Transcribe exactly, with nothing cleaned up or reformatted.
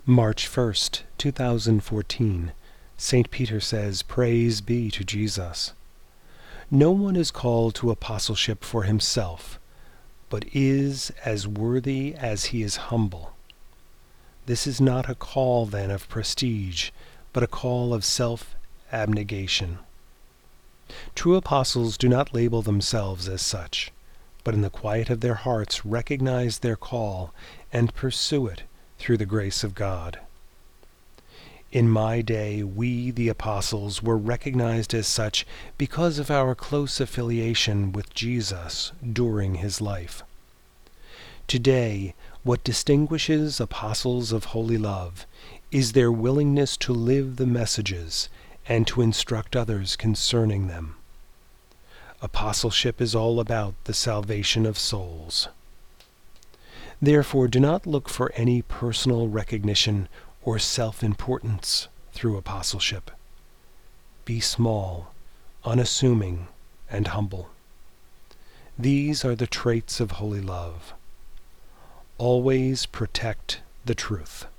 March first, two thousand fourteen, Saint Peter says, "Praise be to Jesus." No one is called to apostleship for himself, but is as worthy as he is humble. This is not a call, then, of prestige, but a call of self-abnegation. True apostles do not label themselves as such, but in the quiet of their hearts recognize their call and pursue it through the grace of God. In my day, we, the apostles, were recognized as such because of our close affiliation with Jesus during his life. Today, what distinguishes apostles of holy love is their willingness to live the messages and to instruct others concerning them. Apostleship is all about the salvation of souls. Therefore, do not look for any personal recognition or self-importance through apostleship. Be small, unassuming, and humble. These are the traits of holy love. Always protect the truth.